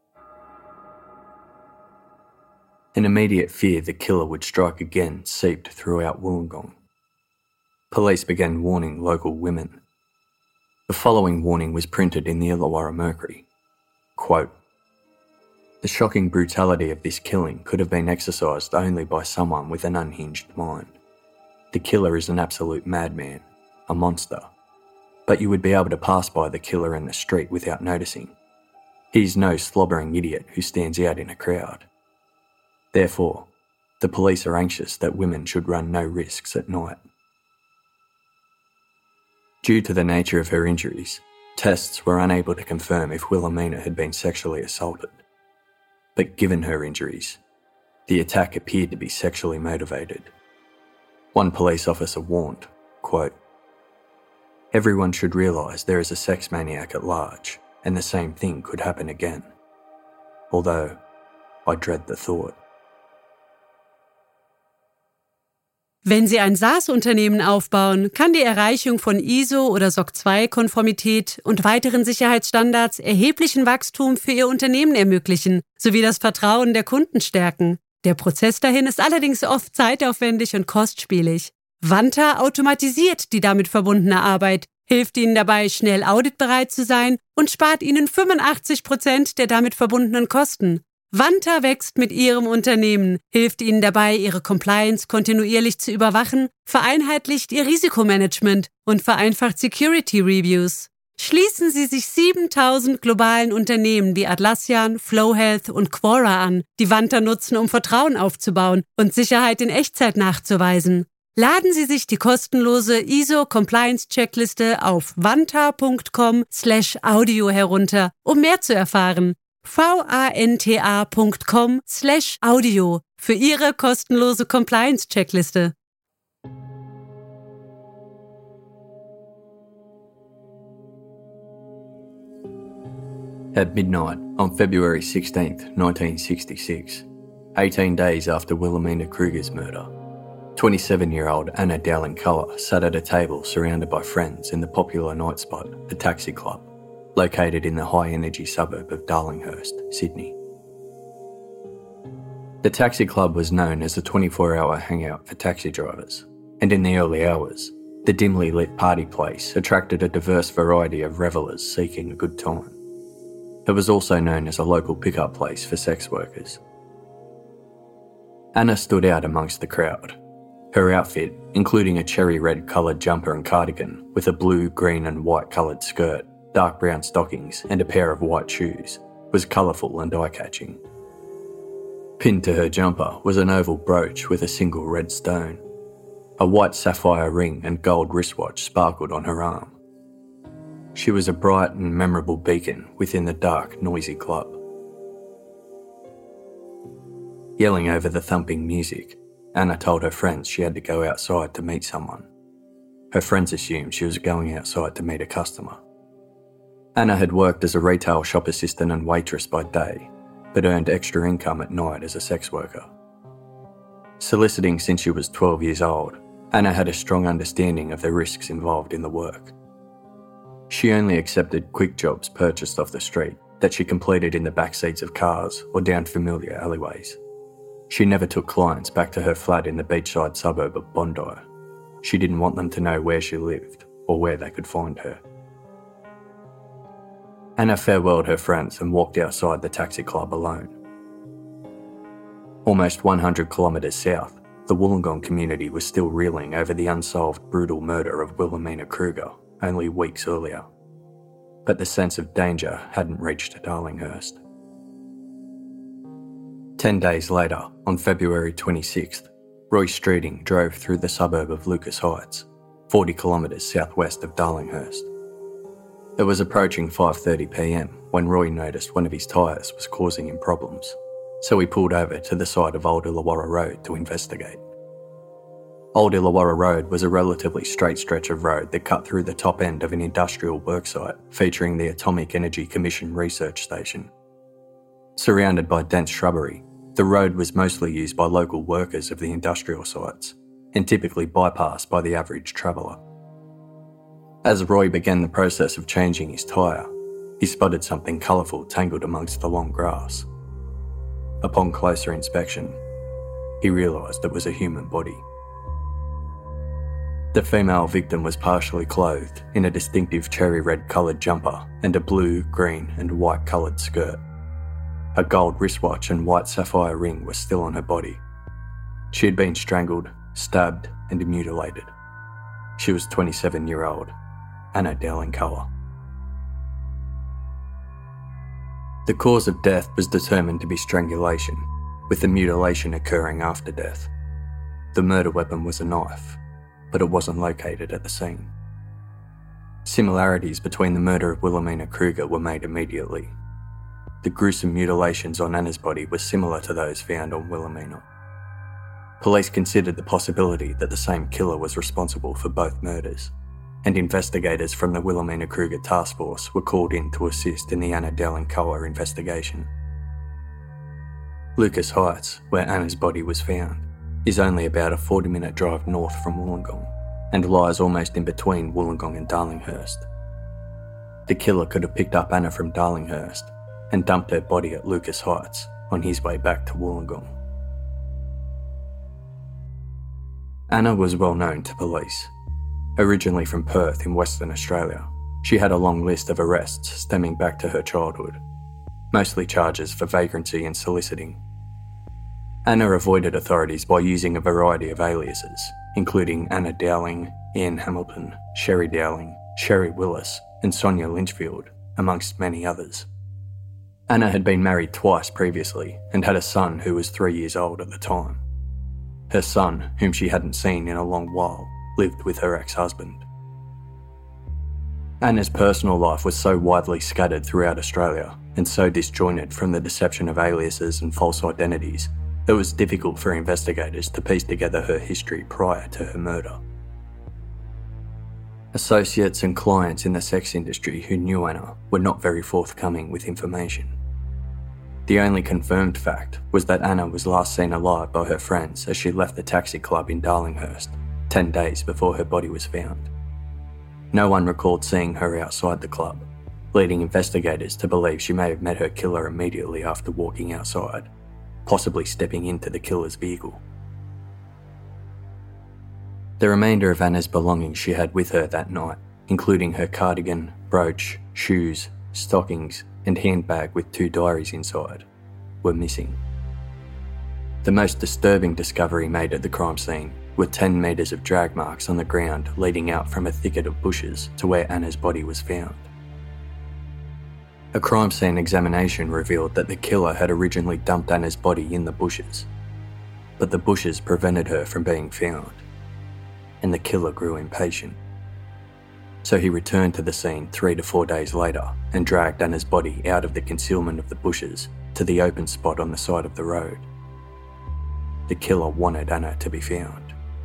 An immediate fear the killer would strike again seeped throughout Wollongong. Police began warning local women. The following warning was printed in the Illawarra Mercury. Quote, "The shocking brutality of this killing could have been exercised only by someone with an unhinged mind. The killer is an absolute madman, a monster, but you would be able to pass by the killer in the street without noticing. He is no slobbering idiot who stands out in a crowd. Therefore, the police are anxious that women should run no risks at night." Due to the nature of her injuries, tests were unable to confirm if Wilhelmina had been sexually assaulted. But given her injuries, the attack appeared to be sexually motivated. One police officer warned, quote, "Everyone should realise there is a sex maniac at large, and the same thing could happen again. Although, I dread the thought." Wenn Sie ein SaaS-Unternehmen aufbauen, kann die Erreichung von ISO- oder SOC 2-Konformität und weiteren Sicherheitsstandards erheblichen Wachstum für Ihr Unternehmen ermöglichen, sowie das Vertrauen der Kunden stärken. Der Prozess dahin ist allerdings oft zeitaufwendig und kostspielig. Vanta automatisiert die damit verbundene Arbeit, hilft Ihnen dabei, schnell auditbereit zu sein und spart Ihnen 85% der damit verbundenen Kosten. Vanta wächst mit Ihrem Unternehmen, hilft Ihnen dabei, Ihre Compliance kontinuierlich zu überwachen, vereinheitlicht Ihr Risikomanagement und vereinfacht Security Reviews. Schließen Sie sich 7.000 globalen Unternehmen wie Atlassian, Flowhealth und Quora an, die Vanta nutzen, um Vertrauen aufzubauen und Sicherheit in Echtzeit nachzuweisen. Laden Sie sich die kostenlose ISO-Compliance-Checkliste auf vanta.com/audio herunter, um mehr zu erfahren. vanta.com/audio für Ihre kostenlose Compliance-Checkliste. At midnight on February 16th, 1966, 18 days after Wilhelmina Kruger's murder, 27-year-old Anna Dowling-Culler sat at a table surrounded by friends in the popular night spot, the Taxi Club, located in the high-energy suburb of Darlinghurst, Sydney. The Taxi Club was known as a 24-hour hangout for taxi drivers, and in the early hours, the dimly lit party place attracted a diverse variety of revellers seeking a good time. It was also known as a local pickup place for sex workers. Anna stood out amongst the crowd. Her outfit, including a cherry red coloured jumper and cardigan with a blue, green and white coloured skirt, dark brown stockings and a pair of white shoes, was colourful and eye-catching. Pinned to her jumper was an oval brooch with a single red stone. A white sapphire ring and gold wristwatch sparkled on her arm. She was a bright and memorable beacon within the dark, noisy club. Yelling over the thumping music, Anna told her friends she had to go outside to meet someone. Her friends assumed she was going outside to meet a customer. Anna had worked as a retail shop assistant and waitress by day, but earned extra income at night as a sex worker. Soliciting since she was 12 years old, Anna had a strong understanding of the risks involved in the work. She only accepted quick jobs purchased off the street that she completed in the backseats of cars or down familiar alleyways. She never took clients back to her flat in the beachside suburb of Bondi. She didn't want them to know where she lived or where they could find her. Anna farewelled her friends and walked outside the taxi club alone. Almost 100 kilometres south, the Wollongong community was still reeling over the unsolved brutal murder of Wilhelmina Kruger only weeks earlier. But the sense of danger hadn't reached Darlinghurst. 10 days later, on February 26th, Roy Streeting drove through the suburb of Lucas Heights, 40 kilometres southwest of Darlinghurst. It was approaching 5:30 p.m. when Roy noticed one of his tyres was causing him problems, so he pulled over to the side of Old Illawarra Road to investigate. Old Illawarra Road was a relatively straight stretch of road that cut through the top end of an industrial worksite featuring the Atomic Energy Commission research station. Surrounded by dense shrubbery, the road was mostly used by local workers of the industrial sites and typically bypassed by the average traveller. As Roy began the process of changing his tyre, he spotted something colourful tangled amongst the long grass. Upon closer inspection, he realised it was a human body. The female victim was partially clothed in a distinctive cherry red coloured jumper and a blue, green and white coloured skirt. A gold wristwatch and white sapphire ring were still on her body. She had been strangled, stabbed and mutilated. She was 27-year-old Anna Dowling-Coa. The cause of death was determined to be strangulation, with the mutilation occurring after death. The murder weapon was a knife, but it wasn't located at the scene. Similarities between the murder of Wilhelmina Kruger were made immediately. The gruesome mutilations on Anna's body were similar to those found on Wilhelmina. Police considered the possibility that the same killer was responsible for both murders, and investigators from the Wilhelmina Kruger Task Force were called in to assist in the Anna Dowling-Coa investigation. Lucas Heights, where Anna's body was found, is only about a 40-minute drive north from Wollongong and lies almost in between Wollongong and Darlinghurst. The killer could have picked up Anna from Darlinghurst and dumped her body at Lucas Heights on his way back to Wollongong. Anna was well known to police. Originally from Perth in Western Australia, she had a long list of arrests stemming back to her childhood, mostly charges for vagrancy and soliciting. Anna avoided authorities by using a variety of aliases, including Anna Dowling, Ian Hamilton, Sherry Dowling, Sherry Willis and Sonia Lynchfield, amongst many others. Anna had been married twice previously and had a son who was 3 years old at the time. Her son, whom she hadn't seen in a long while, lived with her ex-husband. Anna's personal life was so widely scattered throughout Australia and so disjointed from the deception of aliases and false identities, it was difficult for investigators to piece together her history prior to her murder. Associates and clients in the sex industry who knew Anna were not very forthcoming with information. The only confirmed fact was that Anna was last seen alive by her friends as she left the taxi club in Darlinghurst 10 days before her body was found. No one recalled seeing her outside the club, leading investigators to believe she may have met her killer immediately after walking outside, possibly stepping into the killer's vehicle. The remainder of Anna's belongings she had with her that night, including her cardigan, brooch, shoes, stockings, and handbag with 2 diaries inside, were missing. The most disturbing discovery made at the crime scene were 10 metres of drag marks on the ground leading out from a thicket of bushes to where Anna's body was found. A crime scene examination revealed that the killer had originally dumped Anna's body in the bushes, but the bushes prevented her from being found, and the killer grew impatient. So he returned to the scene 3 to 4 days later and dragged Anna's body out of the concealment of the bushes to the open spot on the side of the road. The killer wanted Anna to be found.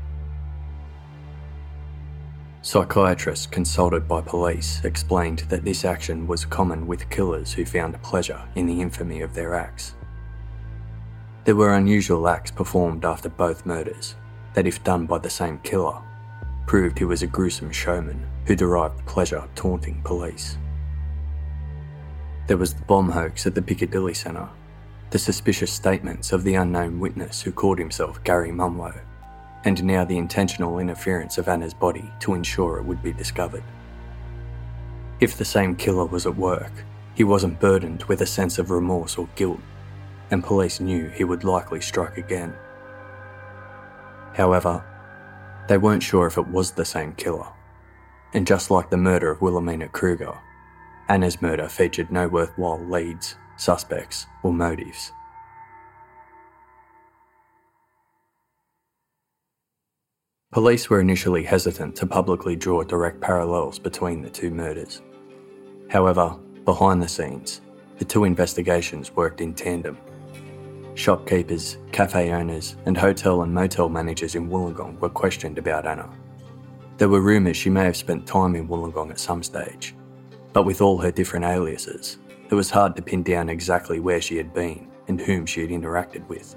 Psychiatrists consulted by police explained that this action was common with killers who found pleasure in the infamy of their acts. There were unusual acts performed after both murders that, if done by the same killer, proved he was a gruesome showman who derived pleasure taunting police. There was the bomb hoax at the Piccadilly Centre, the suspicious statements of the unknown witness who called himself Gary Mumlow, and now the intentional interference of Anna's body to ensure it would be discovered. If the same killer was at work, he wasn't burdened with a sense of remorse or guilt, and police knew he would likely strike again. However, they weren't sure if it was the same killer, and just like the murder of Wilhelmina Kruger, Anna's murder featured no worthwhile leads, suspects, or motives. Police were initially hesitant to publicly draw direct parallels between the two murders. However, behind the scenes, the two investigations worked in tandem. Shopkeepers, cafe owners, and hotel and motel managers in Wollongong were questioned about Anna. There were rumours she may have spent time in Wollongong at some stage, but with all her different aliases, it was hard to pin down exactly where she had been and whom she had interacted with.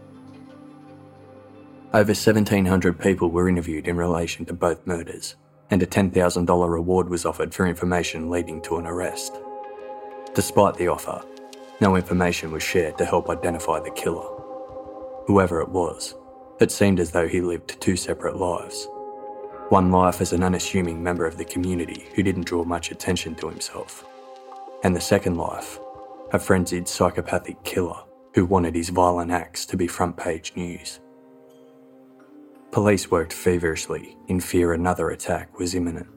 Over 1,700 people were interviewed in relation to both murders, and a $10,000 reward was offered for information leading to an arrest. Despite the offer, no information was shared to help identify the killer. Whoever it was, it seemed as though he lived two separate lives. One life as an unassuming member of the community who didn't draw much attention to himself, and the second life, a frenzied psychopathic killer who wanted his violent acts to be front-page news. Police worked feverishly in fear another attack was imminent.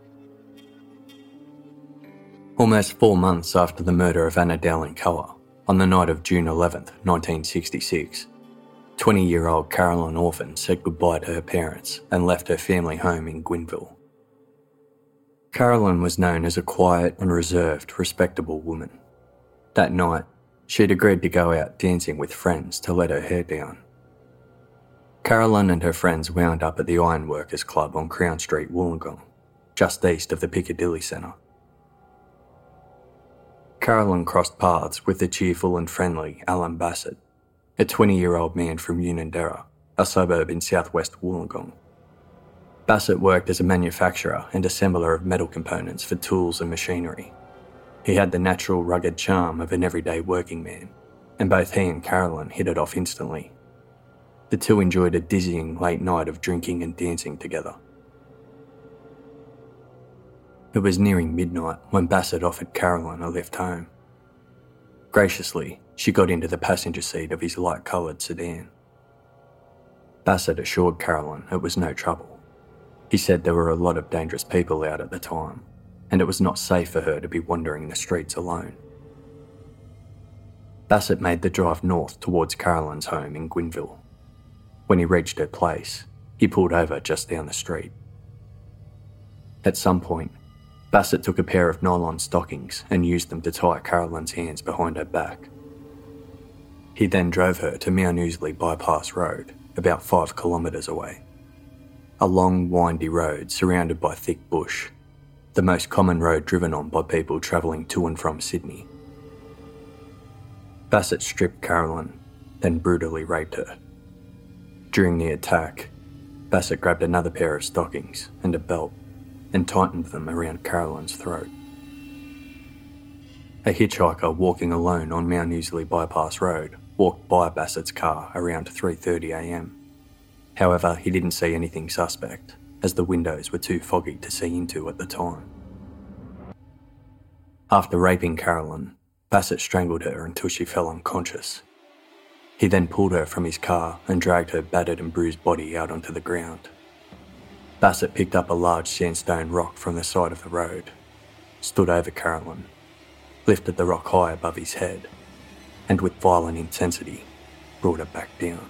Almost 4 months after the murder of Anna Dowling Culler, on the night of June 11, 1966, 20-year-old Carolyn Orphan said goodbye to her parents and left her family home in Gwynville. Carolyn was known as a quiet and reserved, respectable woman. That night, she'd agreed to go out dancing with friends to let her hair down. Carolyn and her friends wound up at the Ironworkers Club on Crown Street, Wollongong, just east of the Piccadilly Centre. Carolyn crossed paths with the cheerful and friendly Alan Bassett, a 20-year-old man from Unanderra, a suburb in southwest Wollongong. Bassett worked as a manufacturer and assembler of metal components for tools and machinery. He had the natural rugged charm of an everyday working man, and both he and Carolyn hit it off instantly. The two enjoyed a dizzying late night of drinking and dancing together. It was nearing midnight when Bassett offered Carolyn a lift home. Graciously, she got into the passenger seat of his light-coloured sedan. Bassett assured Carolyn it was no trouble. He said there were a lot of dangerous people out at the time, and it was not safe for her to be wandering the streets alone. Bassett made the drive north towards Carolyn's home in Gwynville. When he reached her place, he pulled over just down the street. At some point, Bassett took a pair of nylon stockings and used them to tie Carolyn's hands behind her back. He then drove her to Mount Ousley Bypass Road, about 5 kilometres away. A long, windy road surrounded by thick bush, the most common road driven on by people travelling to and from Sydney. Bassett stripped Carolyn, then brutally raped her. During the attack, Bassett grabbed another pair of stockings and a belt and tightened them around Carolyn's throat. A hitchhiker walking alone on Mount Ousley Bypass Road walked by Bassett's car around 3:30 a.m. However, he didn't see anything suspect, as the windows were too foggy to see into at the time. After raping Carolyn, Bassett strangled her until she fell unconscious. He then pulled her from his car and dragged her battered and bruised body out onto the ground. Bassett picked up a large sandstone rock from the side of the road, stood over Carolyn, lifted the rock high above his head, and with violent intensity, brought it back down.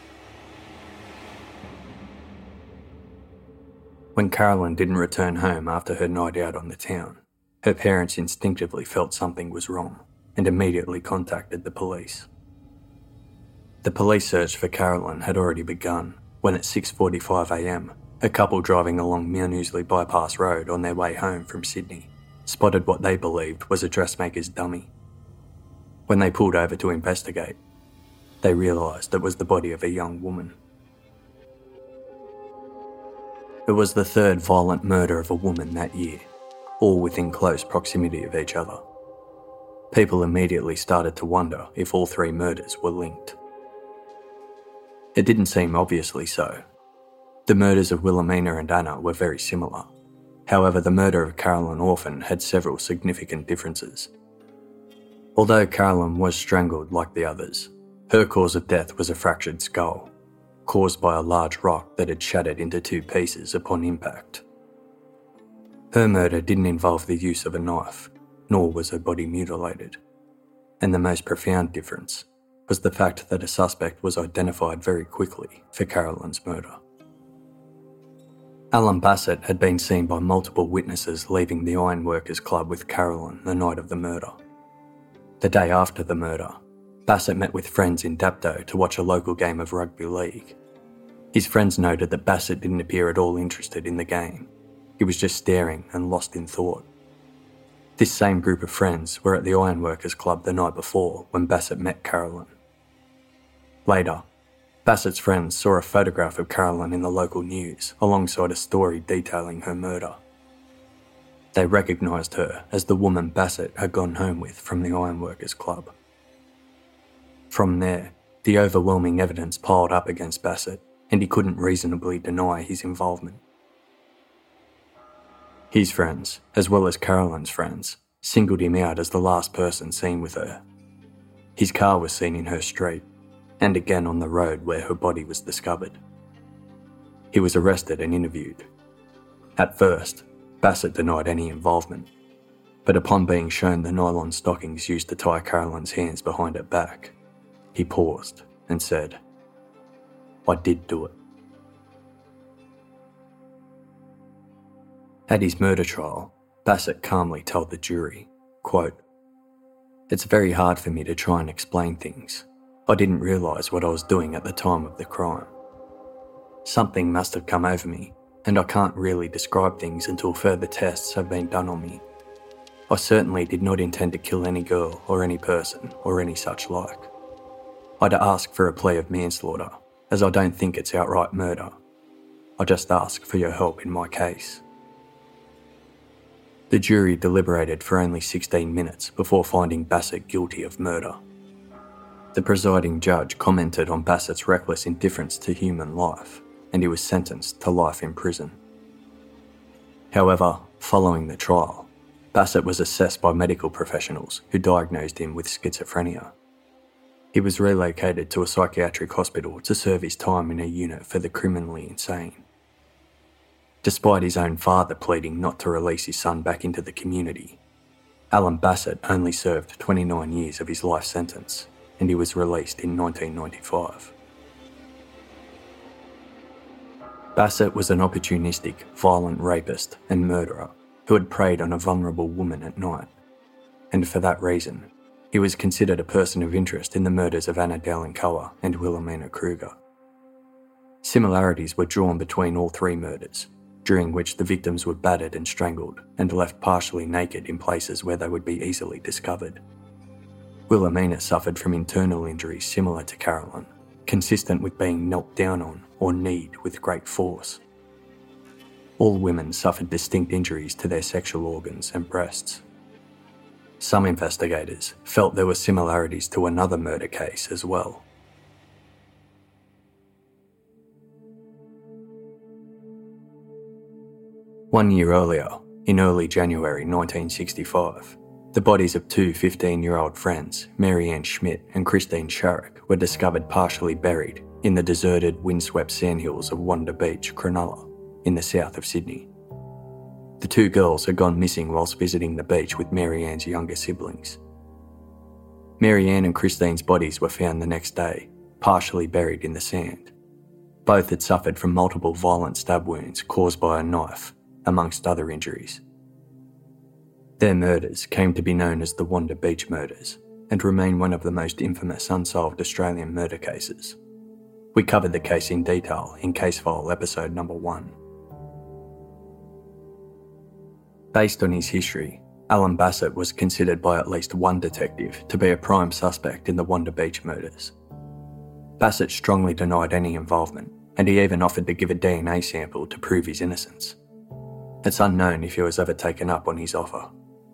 When Carolyn didn't return home after her night out on the town, her parents instinctively felt something was wrong and immediately contacted the police. The police search for Carolyn had already begun when at 6:45 a.m, a couple driving along Millnewsley Bypass Road on their way home from Sydney spotted what they believed was a dressmaker's dummy. When they pulled over to investigate, they realised it was the body of a young woman. It was the third violent murder of a woman that year, all within close proximity of each other. People immediately started to wonder if all three murders were linked. It didn't seem obviously so. The murders of Wilhelmina and Anna were very similar. However, the murder of Carolyn Orphan had several significant differences. Although Carolyn was strangled like the others, her cause of death was a fractured skull, caused by a large rock that had shattered into two pieces upon impact. Her murder didn't involve the use of a knife, nor was her body mutilated. And the most profound difference was the fact that a suspect was identified very quickly for Carolyn's murder. Alan Bassett had been seen by multiple witnesses leaving the Ironworkers Club with Carolyn the night of the murder. The day after the murder, Bassett met with friends in Dapto to watch a local game of rugby league. His friends noted that Bassett didn't appear at all interested in the game. He was just staring and lost in thought. This same group of friends were at the Ironworkers Club the night before when Bassett met Carolyn. Later, Bassett's friends saw a photograph of Carolyn in the local news alongside a story detailing her murder. They recognised her as the woman Bassett had gone home with from the Ironworkers Club. From there, the overwhelming evidence piled up against Bassett, and he couldn't reasonably deny his involvement. His friends, as well as Carolyn's friends, singled him out as the last person seen with her. His car was seen in her street, and again on the road where her body was discovered. He was arrested and interviewed. At first, Bassett denied any involvement, but upon being shown the nylon stockings used to tie Carolyn's hands behind her back, he paused and said, "I did do it." At his murder trial, Bassett calmly told the jury, quote, "It's very hard for me to try and explain things. I didn't realise what I was doing at the time of the crime. Something must have come over me, and I can't really describe things until further tests have been done on me. I certainly did not intend to kill any girl or any person or any such like. I'd ask for a plea of manslaughter, as I don't think it's outright murder. I just ask for your help in my case." The jury deliberated for only 16 minutes before finding Bassett guilty of murder. The presiding judge commented on Bassett's reckless indifference to human life, and he was sentenced to life in prison. However, following the trial, Bassett was assessed by medical professionals who diagnosed him with schizophrenia. He was relocated to a psychiatric hospital to serve his time in a unit for the criminally insane. Despite his own father pleading not to release his son back into the community, Alan Bassett only served 29 years of his life sentence, and he was released in 1995. Bassett was an opportunistic, violent rapist and murderer who had preyed on a vulnerable woman at night, and for that reason, he was considered a person of interest in the murders of Anna Dowling-Coa and Wilhelmina Kruger. Similarities were drawn between all three murders, during which the victims were battered and strangled and left partially naked in places where they would be easily discovered. Wilhelmina suffered from internal injuries similar to Carolyn, consistent with being knelt down on or kneed with great force. All women suffered distinct injuries to their sexual organs and breasts. Some investigators felt there were similarities to another murder case as well. One year earlier, in early January 1965, the bodies of two 15-year-old friends, Mary Ann Schmidt and Christine Sharrock, were discovered partially buried in the deserted, windswept sandhills of Wanda Beach, Cronulla, in the south of Sydney. The two girls had gone missing whilst visiting the beach with Mary Ann's younger siblings. Mary Ann and Christine's bodies were found the next day, partially buried in the sand. Both had suffered from multiple violent stab wounds caused by a knife, amongst other injuries. Their murders came to be known as the Wanda Beach murders and remain one of the most infamous unsolved Australian murder cases. We covered the case in detail in Case File episode number 1. Based on his history, Alan Bassett was considered by at least one detective to be a prime suspect in the Wanda Beach murders. Bassett strongly denied any involvement, and he even offered to give a DNA sample to prove his innocence. It's unknown if he was ever taken up on his offer.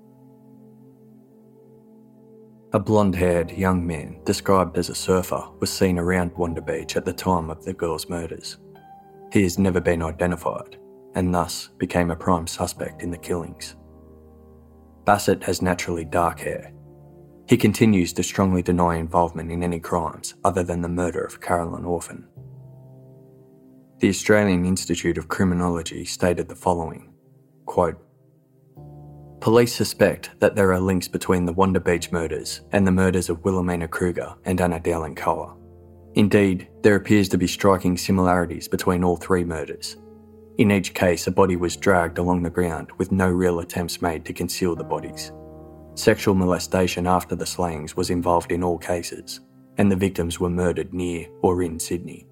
A blonde-haired young man described as a surfer was seen around Wanda Beach at the time of the girls' murders. He has never been identified, and thus became a prime suspect in the killings. Bassett has naturally dark hair. He continues to strongly deny involvement in any crimes other than the murder of Carolyn Orphan. The Australian Institute of Criminology stated the following, quote, "Police suspect that there are links between the Wanda Beach murders and the murders of Wilhelmina Kruger and Anna Dowling Coa. Indeed, there appears to be striking similarities between all three murders. In each case, a body was dragged along the ground with no real attempts made to conceal the bodies. Sexual molestation after the slayings was involved in all cases, and the victims were murdered near or in Sydney.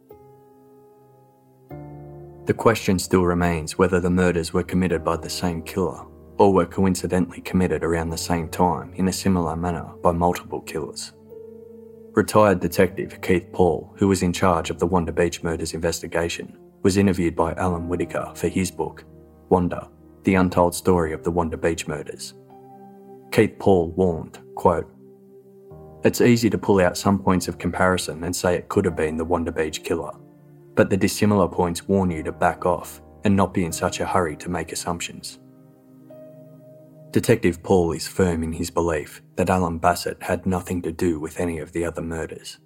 The question still remains whether the murders were committed by the same killer or were coincidentally committed around the same time in a similar manner by multiple killers. Retired detective Keith Paul, who was in charge of the Wanda Beach murders investigation, was interviewed by Alan Whitaker for his book, Wanda, The Untold Story of the Wanda Beach Murders. Keith Paul warned, quote, "It's easy to pull out some points of comparison and say it could have been the Wanda Beach killer, but the dissimilar points warn you to back off and not be in such a hurry to make assumptions." Detective Paul is firm in his belief that Alan Bassett had nothing to do with any of the other murders.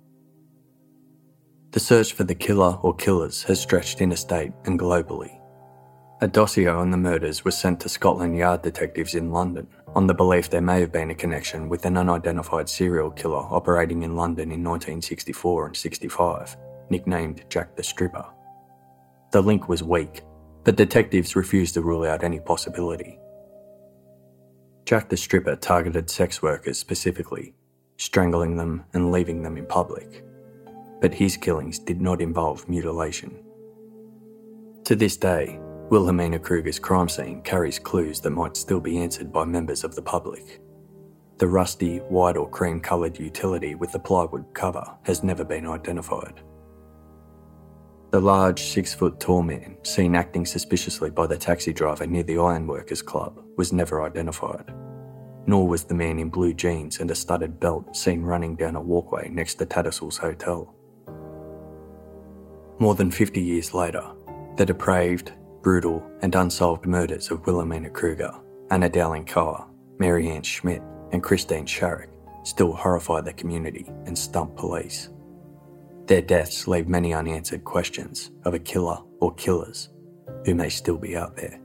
The search for the killer or killers has stretched interstate and globally. A dossier on the murders was sent to Scotland Yard detectives in London on the belief there may have been a connection with an unidentified serial killer operating in London in 1964 and 65, nicknamed Jack the Stripper. The link was weak, but detectives refused to rule out any possibility. Jack the Stripper targeted sex workers specifically, strangling them and leaving them in public. But his killings did not involve mutilation. To this day, Wilhelmina Kruger's crime scene carries clues that might still be answered by members of the public. The rusty, white or cream-coloured utility with the plywood cover has never been identified. The large 6-foot-tall man seen acting suspiciously by the taxi driver near the Ironworkers Club was never identified, nor was the man in blue jeans and a studded belt seen running down a walkway next to Tattersalls Hotel. More than 50 years later, the depraved, brutal and unsolved murders of Wilhelmina Kruger, Anna Dowling Coa, Mary Ann Schmidt and Christine Sharrock still horrify the community and stump police. Their deaths leave many unanswered questions of a killer or killers who may still be out there.